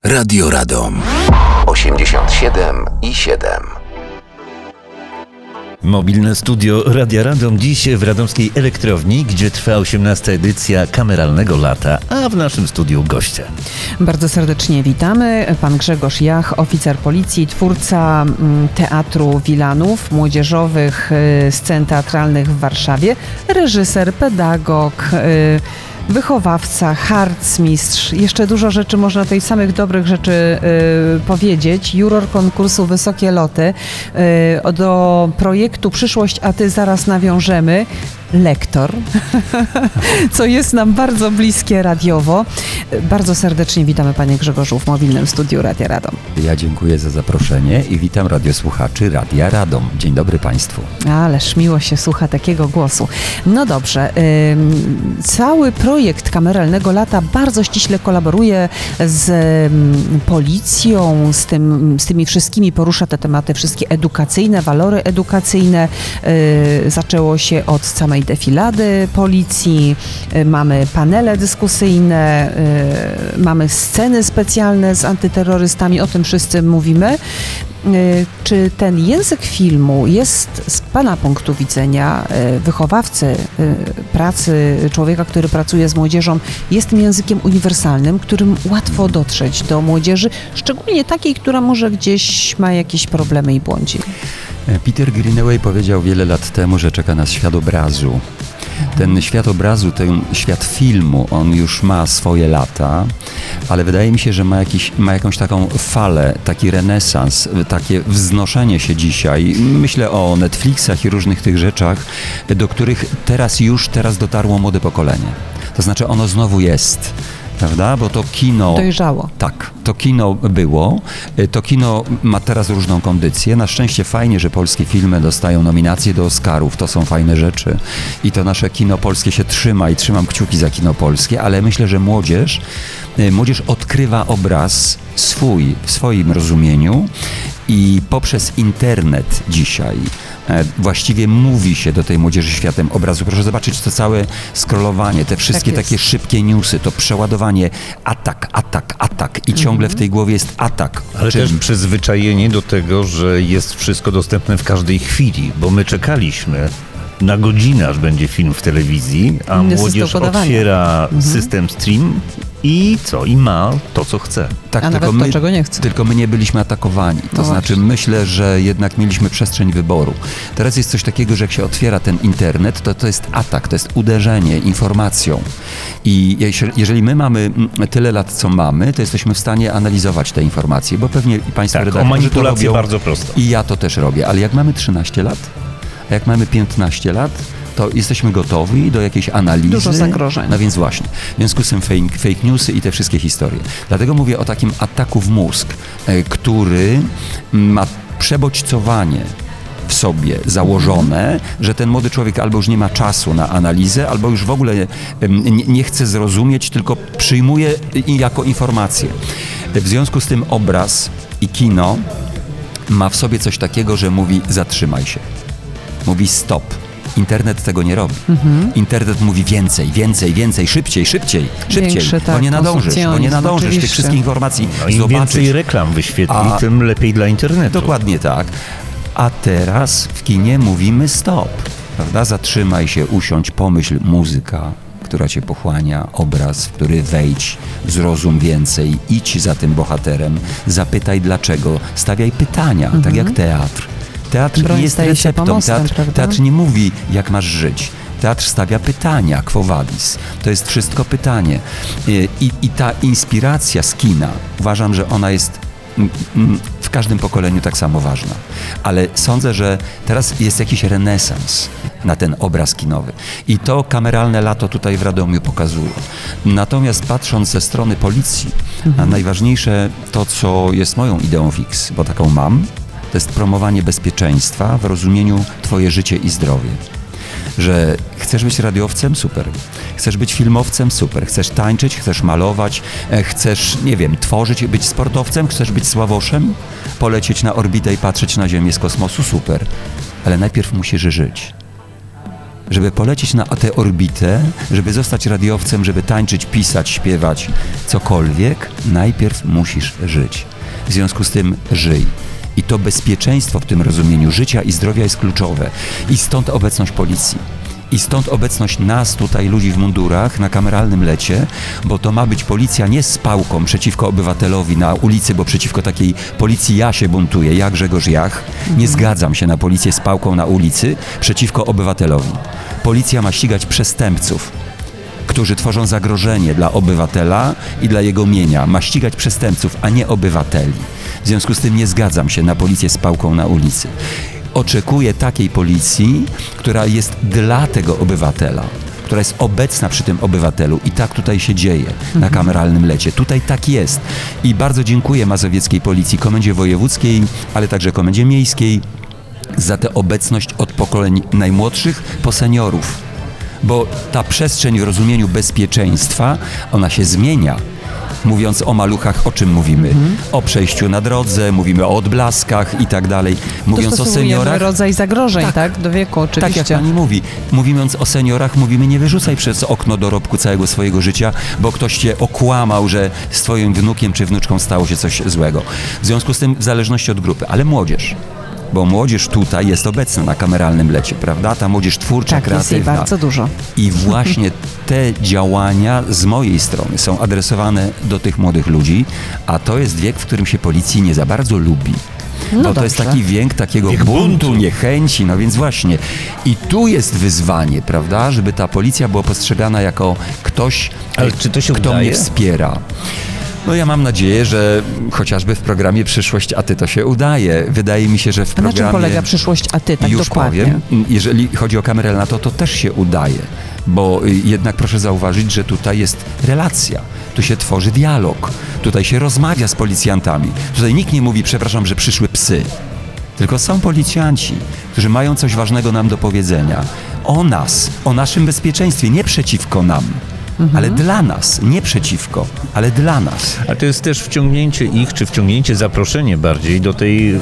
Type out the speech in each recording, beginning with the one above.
Radio Radom 87,7. Mobilne studio Radia Radom dziś w radomskiej elektrowni, gdzie trwa 18. edycja kameralnego lata, a w naszym studiu goście. Bardzo serdecznie witamy. Pan Grzegorz Jach, oficer policji, twórca Teatru Wilanów, młodzieżowych scen teatralnych w Warszawie, reżyser, pedagog, wychowawca, harcmistrz. Jeszcze dużo rzeczy można tutaj, samych dobrych rzeczy powiedzieć. Juror konkursu Wysokie Loty. Do projektu Przyszłość, a ty zaraz nawiążemy. Lektor, co jest nam bardzo bliskie radiowo. Bardzo serdecznie witamy panie Grzegorzu w mobilnym studiu Radia Radom. Ja dziękuję za zaproszenie i witam radiosłuchaczy Radia Radom. Dzień dobry państwu. Ależ miło się słucha takiego głosu. No dobrze, cały projekt Kameralnego Lata bardzo ściśle kolaboruje z policją, z tymi wszystkimi, porusza te tematy wszystkie edukacyjne, walory edukacyjne. Zaczęło się od samej defilady policji, mamy panele dyskusyjne, mamy sceny specjalne z antyterrorystami, o tym wszyscy mówimy. Czy ten język filmu jest z pana punktu widzenia wychowawcy, pracy, człowieka, który pracuje z młodzieżą, jest tym językiem uniwersalnym, którym łatwo dotrzeć do młodzieży, szczególnie takiej, która może gdzieś ma jakieś problemy i błądzi? Peter Greenaway powiedział wiele lat temu, że czeka nas świat obrazu. Ten świat obrazu, ten świat filmu, on już ma swoje lata, ale wydaje mi się, że ma jakąś taką falę, taki renesans, takie wznoszenie się dzisiaj. Myślę o Netflixach i różnych tych rzeczach, do których teraz dotarło młode pokolenie. To znaczy ono znowu jest. Prawda? Bo to kino... Dojrzało. Tak, to kino było. To kino ma teraz różną kondycję. Na szczęście fajnie, że polskie filmy dostają nominacje do Oscarów. To są fajne rzeczy. I to nasze kino polskie się trzyma i trzymam kciuki za kino polskie, ale myślę, że młodzież odkrywa obraz swój, w swoim rozumieniu i poprzez internet dzisiaj właściwie mówi się do tej młodzieży światem obrazu. Proszę zobaczyć to całe scrollowanie, te wszystkie takie szybkie newsy, to przeładowanie, atak i ciągle w tej głowie jest atak. Ale też przyzwyczajenie do tego, że jest wszystko dostępne w każdej chwili, bo my czekaliśmy na godzinę, aż będzie film w telewizji, a młodzież otwiera system stream i co? I ma to, co chce. Tak, a nawet to, czego nie chce. Tylko my nie byliśmy atakowani. To znaczy myślę, że jednak mieliśmy przestrzeń wyboru. Teraz jest coś takiego, że jak się otwiera ten internet, to jest atak, to jest uderzenie informacją. I jeżeli my mamy tyle lat, co mamy, to jesteśmy w stanie analizować te informacje, bo pewnie i państwo redaktorzy o manipulację to robią, bardzo prosto. I ja to też robię. Ale jak mamy 13 lat, a jak mamy 15 lat, to jesteśmy gotowi do jakiejś analizy. Dużo zagrożeń. No więc właśnie. W związku z tym fake newsy i te wszystkie historie. Dlatego mówię o takim ataku w mózg, który ma przebodźcowanie w sobie założone, że ten młody człowiek albo już nie ma czasu na analizę, albo już w ogóle nie chce zrozumieć, tylko przyjmuje jako informację. W związku z tym obraz i kino ma w sobie coś takiego, że mówi zatrzymaj się. Mówi stop. Internet tego nie robi. Internet mówi więcej, szybciej. Większe, bo nie nadążysz tych wszystkich informacji Im zobaczyć. więcej reklam wyświetli, tym lepiej dla internetu. Dokładnie tak. A teraz w kinie mówimy stop. Prawda? Zatrzymaj się, usiądź, pomyśl, muzyka, która cię pochłania, obraz, w który wejdź, zrozum więcej, idź za tym bohaterem, zapytaj dlaczego, stawiaj pytania, tak jak teatr. Teatr nie jest receptą, teatr nie mówi, jak masz żyć. Teatr stawia pytania, quo vadis. To jest wszystko pytanie. I ta inspiracja z kina, uważam, że ona jest w każdym pokoleniu tak samo ważna. Ale sądzę, że teraz jest jakiś renesans na ten obraz kinowy. I to kameralne lato tutaj w Radomiu pokazuje. Natomiast patrząc ze strony policji, a najważniejsze to, co jest moją ideą fix, bo taką mam, to jest promowanie bezpieczeństwa w rozumieniu twoje życie i zdrowie. Że chcesz być radiowcem? Super. Chcesz być filmowcem? Super. Chcesz tańczyć? Chcesz malować? Chcesz, nie wiem, tworzyć, być sportowcem? Chcesz być Sławoszem? Polecieć na orbitę i patrzeć na Ziemię z kosmosu? Super. Ale najpierw musisz żyć. Żeby polecieć na tę orbitę, żeby zostać radiowcem, żeby tańczyć, pisać, śpiewać, cokolwiek, najpierw musisz żyć. W związku z tym żyj. I to bezpieczeństwo w tym rozumieniu życia i zdrowia jest kluczowe. I stąd obecność policji. I stąd obecność nas tutaj, ludzi w mundurach, na kameralnym lecie, bo to ma być policja nie z pałką przeciwko obywatelowi na ulicy, bo przeciwko takiej policji ja się buntuję, ja Grzegorz Jach. Nie zgadzam się na policję z pałką na ulicy przeciwko obywatelowi. Policja ma ścigać przestępców, którzy tworzą zagrożenie dla obywatela i dla jego mienia. Ma ścigać przestępców, a nie obywateli. W związku z tym nie zgadzam się na policję z pałką na ulicy. Oczekuję takiej policji, która jest dla tego obywatela, która jest obecna przy tym obywatelu i tak tutaj się dzieje na kameralnym lecie. Tutaj tak jest. I bardzo dziękuję mazowieckiej policji, komendzie wojewódzkiej, ale także komendzie miejskiej za tę obecność od pokoleń najmłodszych po seniorów. Bo ta przestrzeń w rozumieniu bezpieczeństwa, ona się zmienia. Mówiąc o maluchach, o czym mówimy? O przejściu na drodze, mówimy o odblaskach i tak dalej. Mówiąc o seniorach... rodzaj zagrożeń, tak? Do wieku, oczywiście. Tak jak pani mówi. Mówiąc o seniorach, mówimy nie wyrzucaj przez okno dorobku całego swojego życia, bo ktoś cię okłamał, że z twoim wnukiem czy wnuczką stało się coś złego. W związku z tym, w zależności od grupy, ale młodzież. Bo młodzież tutaj jest obecna na kameralnym lecie, prawda? Ta młodzież twórcza, tak, kreatywna. jest jej bardzo dużo. I właśnie te działania z mojej strony są adresowane do tych młodych ludzi, a to jest wiek, w którym się policji nie za bardzo lubi. No bo to jest taki wiek takiego buntu, niechęci, no więc właśnie. I tu jest wyzwanie, prawda, żeby ta policja była postrzegana jako ktoś, ale czy to się kto udaje? mnie wspiera. No ja mam nadzieję, że chociażby w programie Przyszłość A Ty to się udaje. Wydaje mi się, że w programie... Na czym polega Przyszłość A Ty, tak już dokładnie? Powiem, jeżeli chodzi o kamerę na to też się udaje. Bo jednak proszę zauważyć, że tutaj jest relacja. Tu się tworzy dialog. Tutaj się rozmawia z policjantami. Tutaj nikt nie mówi, przepraszam, że przyszły psy. Tylko są policjanci, którzy mają coś ważnego nam do powiedzenia. O nas, o naszym bezpieczeństwie, nie przeciwko nam. Ale dla nas, nie przeciwko, ale dla nas. A to jest też wciągnięcie ich, czy wciągnięcie, zaproszenie bardziej do tej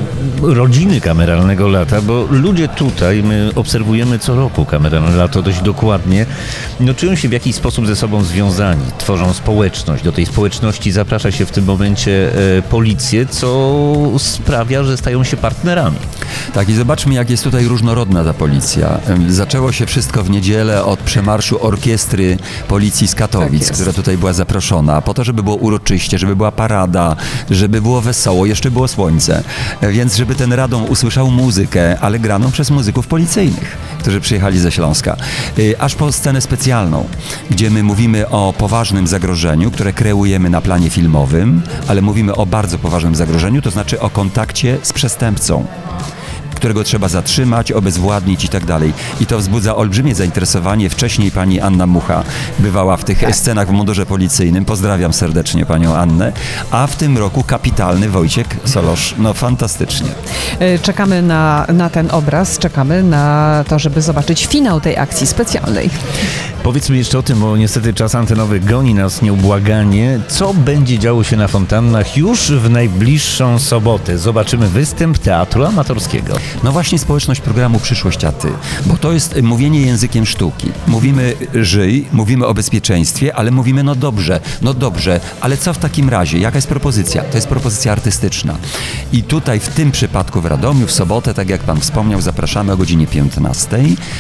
rodziny kameralnego lata, bo ludzie tutaj, my obserwujemy co roku kameralne lato dość dokładnie, czują się w jakiś sposób ze sobą związani, tworzą społeczność. Do tej społeczności zaprasza się w tym momencie policję, co sprawia, że stają się partnerami. Tak, i zobaczmy, jak jest tutaj różnorodna ta policja. Zaczęło się wszystko w niedzielę od przemarszu orkiestry policji z Katowic, która tutaj była zaproszona, po to, żeby było uroczyście, żeby była parada, żeby było wesoło, jeszcze było słońce. Więc żeby ten Radom usłyszał muzykę, ale graną przez muzyków policyjnych, którzy przyjechali ze Śląska. Aż po scenę specjalną, gdzie my mówimy o poważnym zagrożeniu, które kreujemy na planie filmowym, ale mówimy o bardzo poważnym zagrożeniu, to znaczy o kontakcie z przestępcą, którego trzeba zatrzymać, obezwładnić i tak dalej. I to wzbudza olbrzymie zainteresowanie. Wcześniej pani Anna Mucha bywała w tych scenach w mundurze policyjnym. Pozdrawiam serdecznie panią Annę. A w tym roku kapitalny Wojciech Solosz. No fantastycznie. Czekamy na ten obraz, czekamy na to, żeby zobaczyć finał tej akcji specjalnej. Powiedzmy jeszcze o tym, bo niestety czas antenowy goni nas nieubłaganie. Co będzie działo się na fontannach już w najbliższą sobotę? Zobaczymy występ teatru amatorskiego. No właśnie społeczność programu Przyszłość A Ty, bo to jest mówienie językiem sztuki. Mówimy żyj, mówimy o bezpieczeństwie, ale mówimy no dobrze, ale co w takim razie? Jaka jest propozycja? To jest propozycja artystyczna. I tutaj w tym przypadku w Radomiu w sobotę, tak jak pan wspomniał, zapraszamy o godzinie 15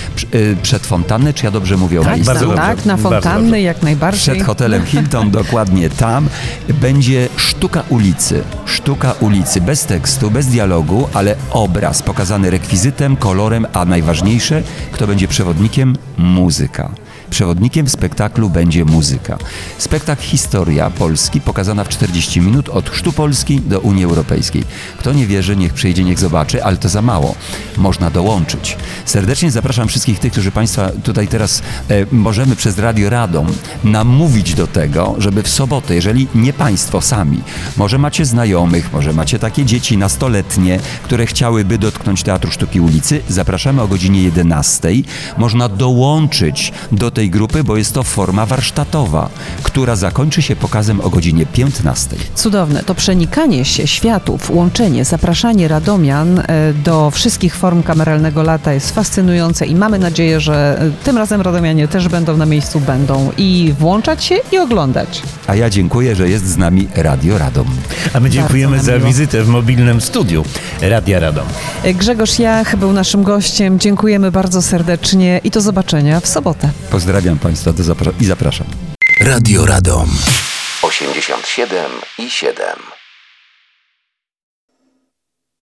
przed fontannę, czy ja dobrze mówię o miejscu? Bardzo dobrze. Tak, na fontanny jak najbardziej. Przed hotelem Hilton, dokładnie tam, będzie sztuka ulicy, bez tekstu, bez dialogu, ale obraz pokazany rekwizytem, kolorem, a najważniejsze, kto będzie przewodnikiem? Muzyka. Przewodnikiem w spektaklu będzie muzyka. Spektakl Historia Polski pokazana w 40 minut od chrztu Polski do Unii Europejskiej. Kto nie wierzy, niech przyjdzie, niech zobaczy, ale to za mało. Można dołączyć. Serdecznie zapraszam wszystkich tych, którzy Państwa tutaj teraz możemy przez Radio Radom namówić do tego, żeby w sobotę, jeżeli nie Państwo sami, może macie znajomych, może macie takie dzieci nastoletnie, które chciałyby dotknąć Teatru Sztuki Ulicy, zapraszamy o godzinie 11. Można dołączyć do tej tej grupy, bo jest to forma warsztatowa, która zakończy się pokazem o godzinie 15. Cudowne. To przenikanie się światów, łączenie, zapraszanie radomian do wszystkich form kameralnego lata jest fascynujące i mamy nadzieję, że tym razem radomianie też będą na miejscu, będą i włączać się i oglądać. A ja dziękuję, że jest z nami Radio Radom. A my dziękujemy nam za miło. wizytę w mobilnym studiu Radia Radom. Grzegorz Jach był naszym gościem. Dziękujemy bardzo serdecznie i do zobaczenia w sobotę. Pozdrawiam Państwa i zapraszam. Radio Radom 87,7.